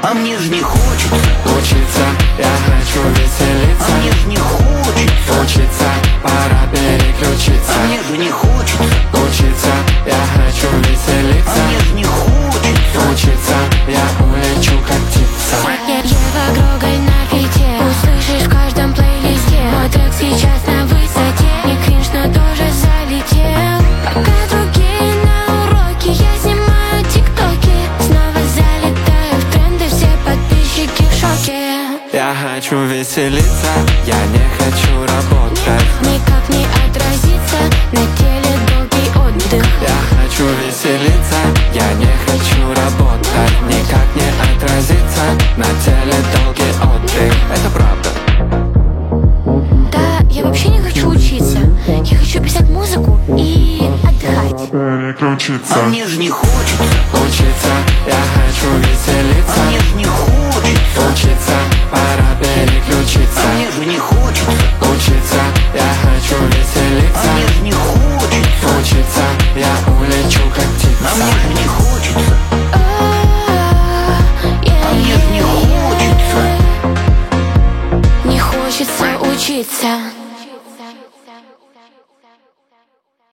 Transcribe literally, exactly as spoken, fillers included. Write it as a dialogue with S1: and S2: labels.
S1: А мне ж не хочется
S2: учиться, я хочу веселиться.
S1: А мне ж не хочется
S2: учиться, пора переключиться.
S1: А мне же не хочется
S2: учиться, я хочу веселиться.
S1: А мне ж не хочется
S2: учиться, я улечу как птица.
S3: Ева Грогаль на фите, услышишь в каждом плейлисте. Мой трек сейчас на высоте, не кринж, но тоже залетел. Пока другие на уроке, я снимаю тиктоки. Снова залетаю в тренды, все подписчики в шоке.
S2: Я хочу веселиться, я не хочу работать.
S3: Никак не отразится на теле долгий отдых.
S2: Я хочу веселиться, я не хочу работать. Никак не отразится на теле долгий отдых. Это правда.
S3: Да, я вообще не хочу учиться. Я хочу писать музыку и отдыхать.
S2: Переключиться.
S1: А мне ж не хочется
S2: учиться, я хочу веселиться.
S1: А мне ж не хочется
S2: учиться, пора переключиться.
S1: А мне же не хочется
S2: учиться, я хочу веселиться.
S1: А мне ж не хочется
S2: учиться, я улечу как птица.
S1: А мне ж не хочется А мне ж не хочется
S3: Не хочется учиться.